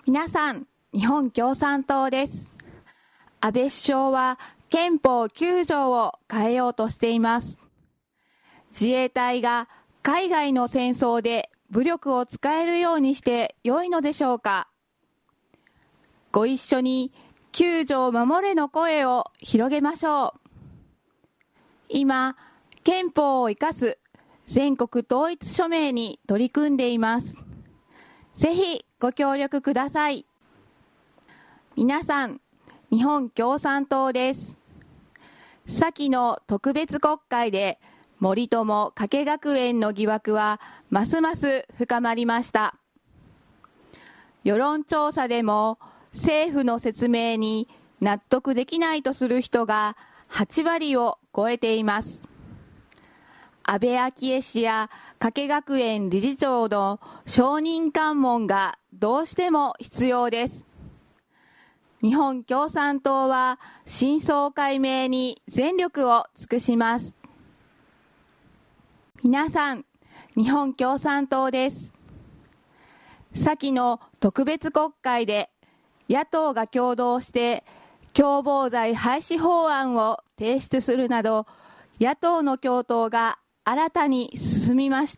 皆さん、日本共産党です。安倍首相は憲法9条を変えようとしています。自衛隊が海外の戦争で武力を使えるようにして良いのでしょうか。ご一緒に9条を守れの声を広げましょう。今、憲法を生かす全国統一署名に取り組んでいます。ぜひご協力ください。皆さん、日本共産党です。先の特別国会で森友加計学園の疑惑はますます深まりました。世論調査でも政府の説明に納得できないとする人が8割を超えています。安倍昭恵氏や加計学園理事長の証人喚問がどうしても必要です。日本共産党は真相解明に全力を尽くします。皆さん、日本共産党です。先の特別国会で野党が共同して共謀罪廃止法案を提出するなど、野党の共闘が新たに進みました。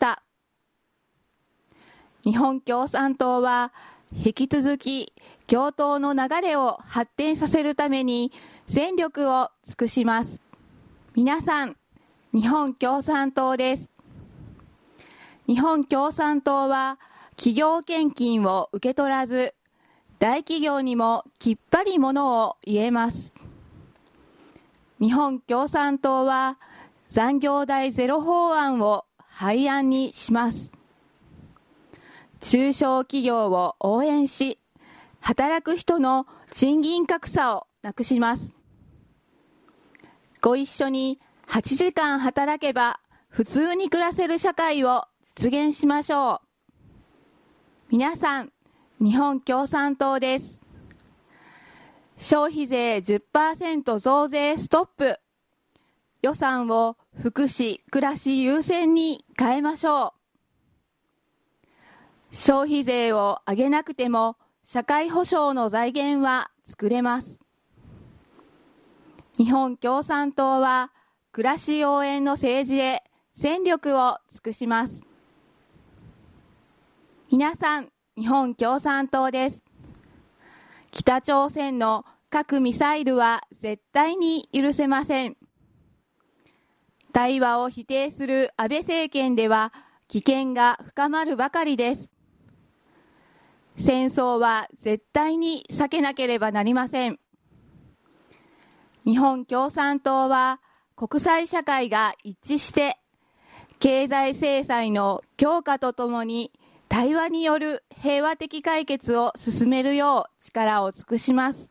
日本共産党は引き続き共闘の流れを発展させるために全力を尽くします。皆さん、日本共産党です。日本共産党は企業献金を受け取らず、大企業にもきっぱりものを言えます。日本共産党は残業代ゼロ法案を廃案にします。中小企業を応援し、働く人の賃金格差をなくします。ご一緒に8時間働けば普通に暮らせる社会を実現しましょう。皆さん、日本共産党です。消費税 10% 増税ストップ。予算を福祉・暮らし優先に変えましょう。消費税を上げなくても社会保障の財源は作れます。日本共産党は暮らし応援の政治へ全力を尽くします。皆さん、日本共産党です。北朝鮮の核ミサイルは絶対に許せません。対話を否定する安倍政権では危険が深まるばかりです。戦争は絶対に避けなければなりません。日本共産党は国際社会が一致して経済制裁の強化とともに対話による平和的解決を進めるよう力を尽くします。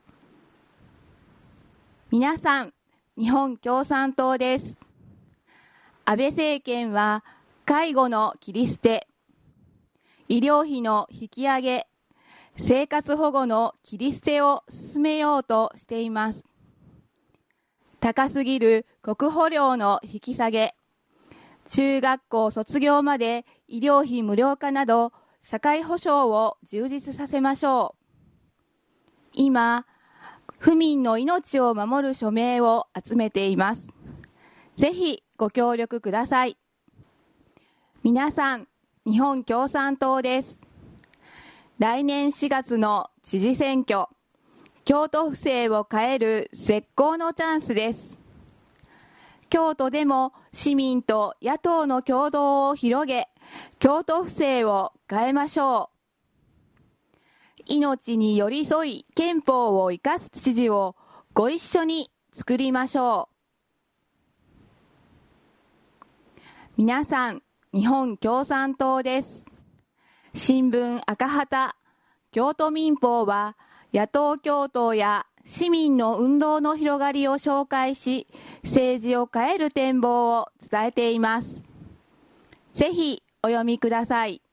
皆さん、日本共産党です。安倍政権は介護の切り捨て、医療費の引き上げ、生活保護の切り捨てを進めようとしています。高すぎる国保料の引き下げ、中学校卒業まで医療費無料化など社会保障を充実させましょう。今、府民の命を守る署名を集めています。ぜひご協力ください。皆さん、日本共産党です。来年4月の知事選挙、京都府政を変える絶好のチャンスです。京都でも市民と野党の共同を広げ、京都府政を変えましょう。命に寄り添い憲法を生かす知事をご一緒に作りましょう。皆さん、日本共産党です。新聞赤旗、京都民報は野党共闘や市民の運動の広がりを紹介し、政治を変える展望を伝えています。ぜひお読みください。